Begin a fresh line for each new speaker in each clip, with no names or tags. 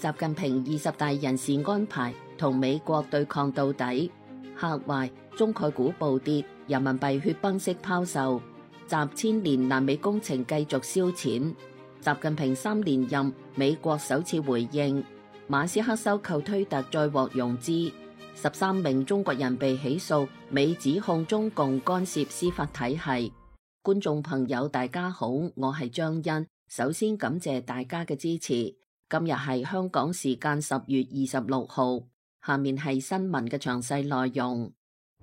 習近平20大人事安排同美國對抗到底，嚇壞中概股暴跌，人民幣血崩式拋售，習千年南美工程繼續燒錢。習近平3連任，美國首次回應，馬斯克收購推特再獲融資，13名中國人被起訴，美指控中共干涉司法體系。觀眾朋友大家好，我係張欣，首先感謝大家嘅支持。今日係香港時間10月26號，下面係新聞嘅詳細內容。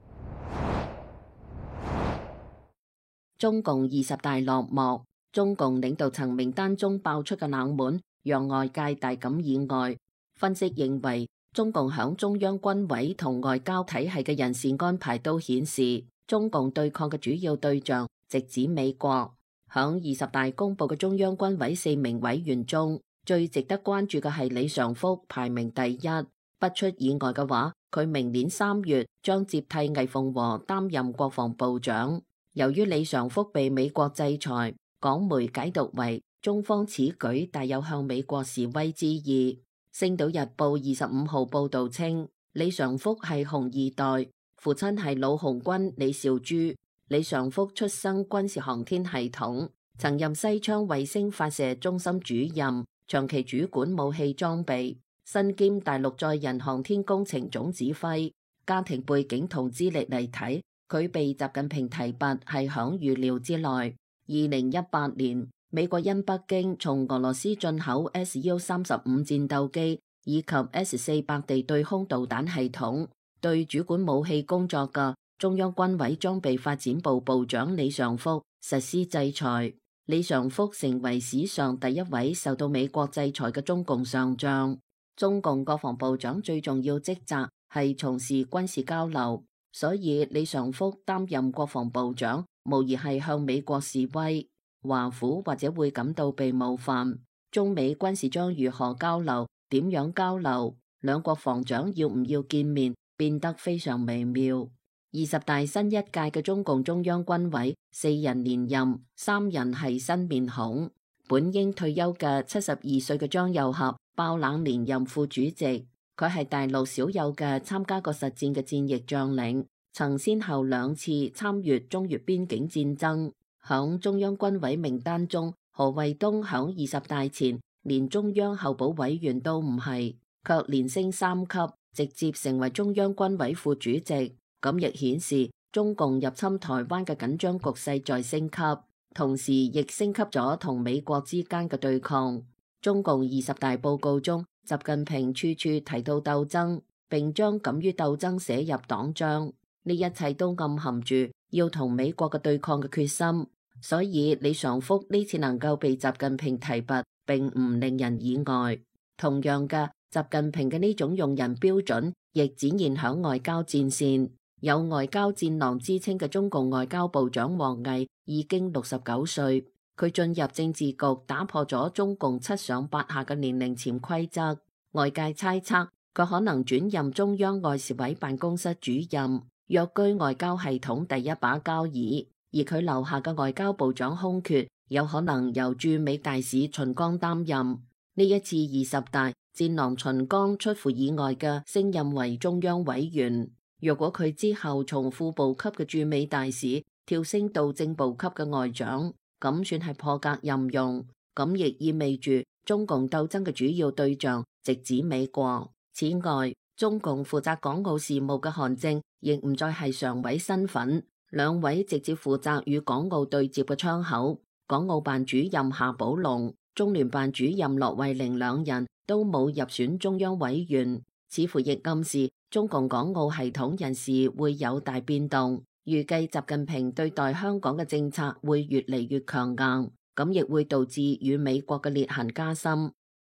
中共20大落幕，中共領導層名單中爆出嘅冷門，讓外界大感意外。分析認為，中共響中央軍委同外交體系嘅人事安排都顯示，中共對抗嘅主要對象直指美國。響20大公佈嘅中央軍委4名委員中，最值得關注嘅係李尚福，排名第一。不出意外嘅話，佢明年3月將接替魏鳳和擔任國防部長。由於李尚福被美國制裁，港媒解讀為中方此舉帶有向美國示威之意。星島日報25號報導稱，李尚福係紅二代，父親係老紅軍李兆珠。李尚福出生軍事航天系統，曾任西昌衛星發射中心主任，長期主管武器裝備，身兼大陸載人航天工程總指揮。家庭背景同資歷嚟睇，佢被習近平提拔係響預料之內。2018年，美國因北京從俄羅斯進口 SU-35戰鬥機以及 S-400地對空導彈系統，對主管武器工作嘅中央軍委裝備發展部部長李尚福實施制裁。李尚福成為史上第一位受到美國制裁嘅中共上將。中共國防部長最重要職責係從事軍事交流，所以李尚福擔任國防部長，無疑係向美國示威。華府或者會感到被冒犯。中美軍事將如何交流？點樣交流？兩國防長要唔要見面？變得非常微妙。20大新一屆嘅中共中央軍委4人連任，3人係新面孔。本應退休嘅72歲嘅張又俠爆冷連任副主席，佢係大陸少有嘅參加過實戰嘅戰役將領，曾先後2次參與中越邊境戰爭。響中央軍委名單中，何衛東響20大前連中央候補委員都唔係，卻連升3級，直接成為中央軍委副主席。咁亦顯示中共入侵台灣嘅緊張局勢在升級，同時亦升級咗同美國之間嘅對抗。中共20大報告中，習近平處處提到鬥爭，並將敢於鬥爭寫入黨章，呢一切都暗含住要同美國嘅對抗嘅決心。所以李尚福呢次能夠被習近平提拔，並唔令人意外。同樣嘅，習近平嘅呢種用人標準，亦展現響外交戰線。有外交戰狼之稱嘅中共外交部長王毅已經69歲，佢進入政治局打破咗中共7上8下嘅年齡潛規則。外界猜測佢可能轉任中央外事委辦公室主任，躍居外交系統第一把交椅。而佢留下嘅外交部長空缺，有可能由駐美大使秦剛擔任。呢一次20大，戰狼秦剛出乎意外嘅升任為中央委員。若果佢之後從副部級嘅駐美大使跳升到正部級嘅外長，咁算係破格任用。咁亦意味住中共鬥爭嘅主要對象直指美國。此外，中共負責港澳事務嘅韓正亦唔再係常委身份。2位直接負責與港澳對接嘅窗口，港澳辦主任夏寶龍、中聯辦主任駱惠寧2人都冇入選中央委員，似乎亦暗示中共港澳系統人事會有大變動。預計習近平對待香港嘅政策會越嚟越強硬，咁亦會導致與美國嘅裂痕加深。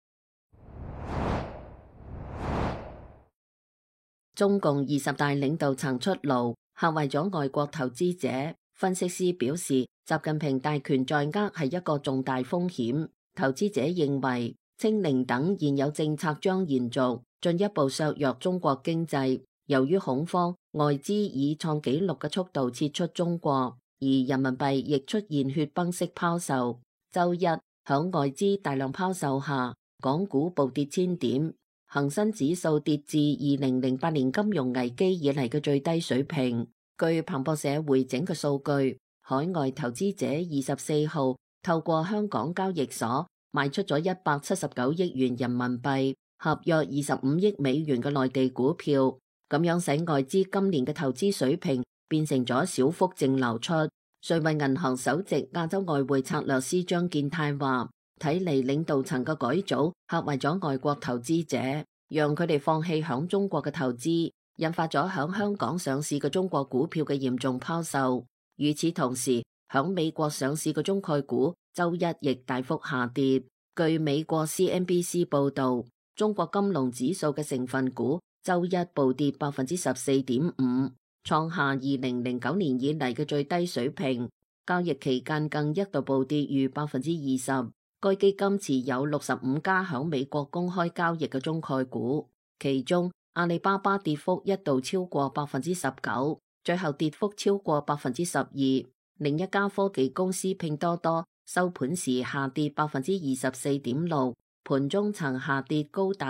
中共20大領導層出爐，嚇壞咗外國投資者。分析師表示，習近平大權在握係一個重大風險。投資者認為，清零等現有政策將延續，進一步削弱中國經濟。由於恐慌，外資以創紀錄嘅速度撤出中國，而人民幣亦出現血崩式拋售。周一，響外資大量拋售下， 港股暴跌1000點，恒生指數跌至2008年金融危機以嚟嘅最低水平。據彭博社匯整嘅數據，海外投資者24號透過香港交易所賣出咗179億元人民幣，合約25億美元嘅內地股票，咁樣使外資今年嘅投資水平變成咗小幅淨流出。瑞銀銀行首席亞洲外匯策略師張建泰話，睇嚟領導層嘅改組嚇壞咗外國投資者，讓佢哋放棄響中國嘅投資，引發咗響香港上市嘅中國股票嘅嚴重拋售。與此同時，響美國上市嘅中概股周一亦大幅下跌。據美國 CNBC 報道，中國金龍指數嘅成分股周一暴跌14.5%，創下2009年以嚟嘅最低水平。交易期間更一度暴跌逾20%。該基金持有65家響美國公開交易嘅中概股，其中阿里巴巴跌幅一度超過19%，最後跌幅超過12%。另一家科技公司拼多多收盤時下跌24.6%，盤中曾下跌高達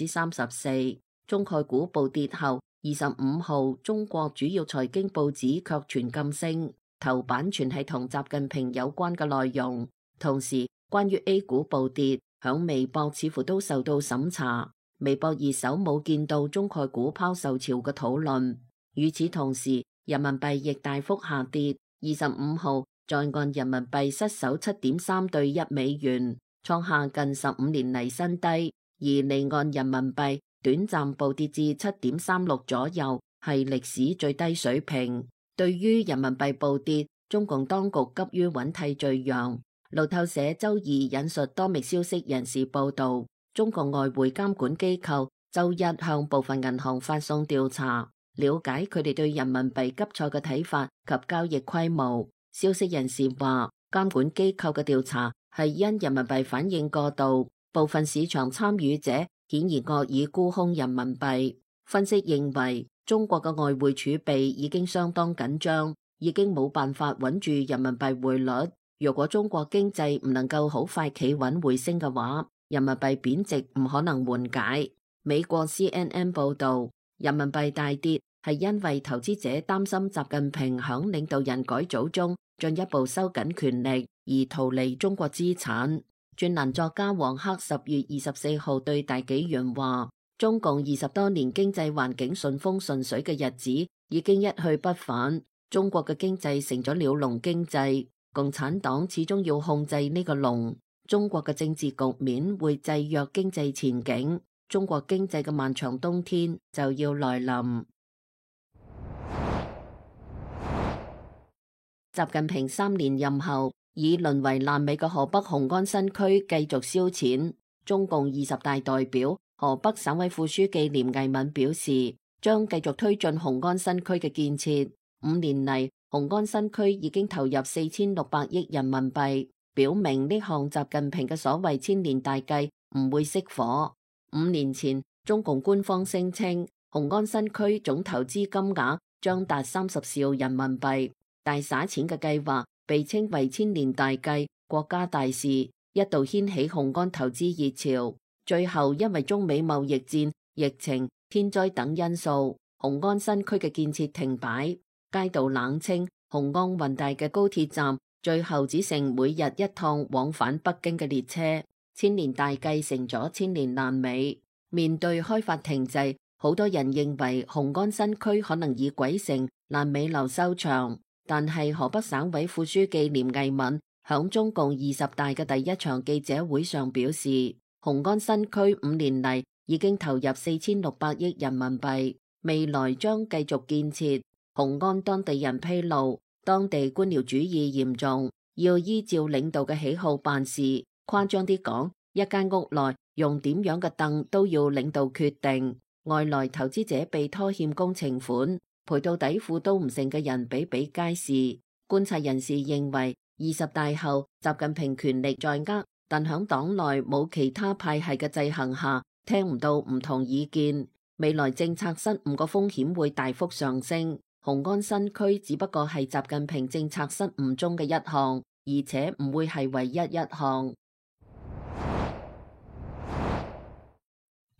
34%。中概股暴跌後，25號中國主要財經報紙卻全禁聲，頭版全係同習近平有關嘅內容。同時，關於 A 股暴跌，響微博似乎都受到審查。微博二手冇見到中概股拋售潮嘅討論。與此同時，人民幣亦大幅下跌。25號在岸人民幣失守7.3對1美元，創下近15年嚟新低，而離岸人民幣短暫暴跌至7.36左右，係歷史最低水平。對於人民幣暴跌，中共當局急於揾替罪羊。路透社周二引述多名消息人士報道，中國外匯監管機構周一向部分銀行發送調查，了解佢哋對人民幣急挫嘅睇法及交易規模。消息人士話，監管機構嘅調查係因人民幣反應過度，部分市場參與者顯然惡意沽空人民幣。分析認為，中國嘅外匯儲備已經相當緊張，已經冇辦法穩住人民幣匯率。如果中國經濟唔能夠好快企穩回升嘅話，人民幣貶值唔可能緩解。美國 CNN 報道，人民幣大跌係因為投資者擔心習近平響領導人改組中進一步收緊權力而逃離中國資產。專欄作家黃克10月24號對大紀元話，中共20多年經濟環境順風順水嘅日子已經一去不返，中國嘅經濟成咗鳥籠經濟。共產黨始終要控制呢個籠，中國嘅政治局面會制約經濟前景，中國經濟嘅漫長冬天就要來臨。習近平3年任後，已淪為爛尾嘅河北雄安新區繼續燒錢。中共20大代表、河北省委副書記連毅敏表示，將繼續推進雄安新區嘅建設。5年嚟，雄安新區已經投入4600億人民幣，表明呢項習近平嘅所謂千年大計唔會熄火。5年前，中共官方聲稱雄安新區總投資金額將達30兆人民幣，大灑錢嘅計劃被稱為千年大計、國家大事，一度掀起雄安投資熱潮。最後因為中美貿易戰、疫情、天災等因素，雄安新區嘅建設停擺。街道冷清，雄安雲大嘅高鐵站最後只剩每日一趟往返北京嘅列車。千年大計成咗千年爛尾。面對開發停滯，好多人認為雄安新區可能以鬼城爛尾樓收場。但係河北省委副書記連毅敏響中共20大嘅第一場記者會上表示，雄安新區5年嚟已經投入4600億人民幣，未來將繼續建設。雄安當地人披露，當地官僚主義嚴重，要依照領導嘅喜好辦事。誇張啲講，一間屋內用點樣嘅凳都要領導決定。外來投資者被拖欠工程款，賠到底褲都唔剩嘅人比比皆是。觀察人士認為，20大後習近平權力在握，但響黨內冇其他派系嘅制衡下，聽唔到唔同意見。未來政策失誤嘅風險會大幅上升。雄安新區只不過係習近平政策失誤中嘅一項，而且唔會係唯一一項。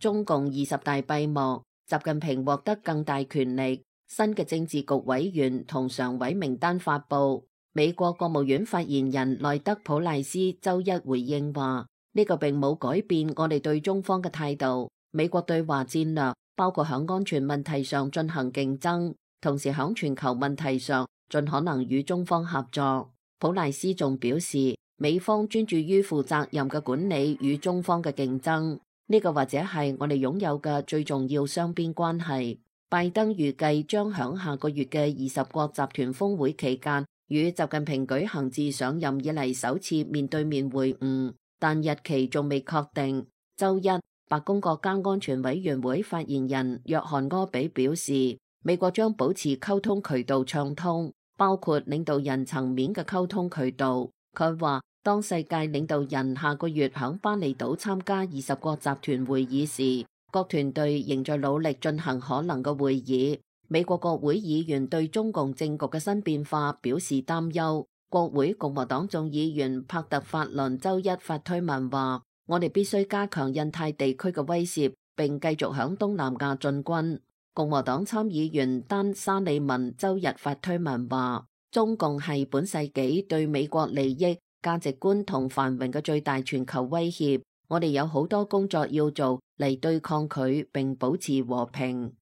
中共20大閉幕，習近平獲得更大權力，新嘅政治局委員同常委名單發布。美國國務院發言人內德普賴斯周一回應話：呢個並冇改變我哋對中方嘅態度。美國對華戰略包括響安全問題上進行競爭，同時響全球問題上盡可能與中方合作。普賴斯仲表示，美方專注於負責任嘅管理與中方嘅競爭，呢個或者係我哋擁有嘅最重要雙邊關係。拜登預計將響下個月嘅20國集團峰會期間與習近平舉行自上任以嚟首次面對面會晤，但日期仲未確定。周一，白宮國家安全委員會發言人約翰柯比表示，美國將保持溝通渠道暢通，包括領導人層面嘅溝通渠道。佢話，當世界領導人下個月響巴厘島參加20國集團會議時，各團隊仍在努力進行可能嘅會議。美國國會議員對中共政局嘅新變化表示擔憂。國會共和黨眾議員帕特法倫周一發推文話：我哋必須加強印太地區嘅威懾，並繼續響東南亞進軍。共和黨參議員丹沙利文周日發推文話：中共係本世紀對美國利益、價值觀同繁榮嘅最大全球威脅。我哋有好多工作要做嚟對抗佢，並保持和平。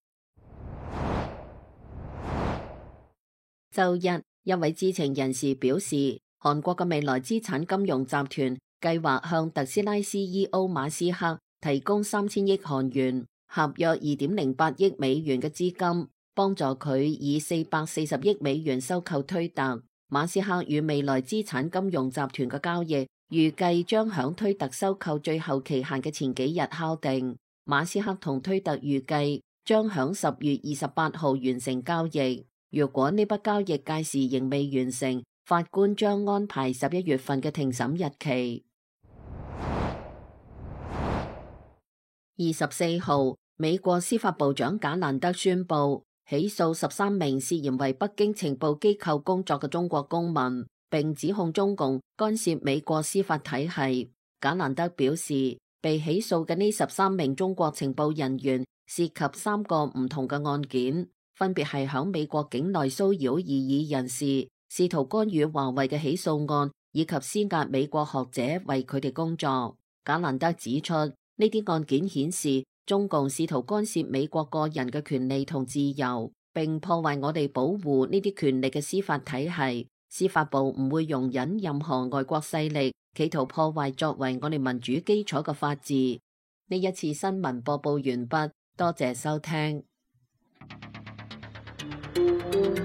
周一，一位知情人士表示，韓國嘅未來資產金融集團計劃向特斯拉 CEO 馬斯克提供3000億韓元，合約2.08億美元嘅資金，幫助佢以440億美元收購推特。馬斯克與未來資產金融集團嘅交易預計將響推特收購最後期限嘅前幾日敲定。馬斯克同推特預計將響10月28號完成交易。如果呢筆交易屆時仍未完成，法官將安排11月份嘅庭審日期。24號，美國司法部長賈蘭德宣布起訴13名涉嫌為北京情報機構工作嘅中國公民，並指控中共干涉美國司法體系。賈蘭德表示，被起訴嘅呢13名中國情報人員涉及3個唔同嘅案件，分別係響美國境內騷擾異議人士、試圖干預華為嘅起訴案，以及施壓美國學者為佢哋工作。賈蘭德指出，呢啲案件顯示中共試圖干涉美國個人嘅權利同自由，並破壞我哋保護呢啲權利嘅司法體系。司法部唔會容忍任何外國勢力企圖破壞作為我哋民主基礎嘅法治。呢一次新聞播報完畢，多謝收聽。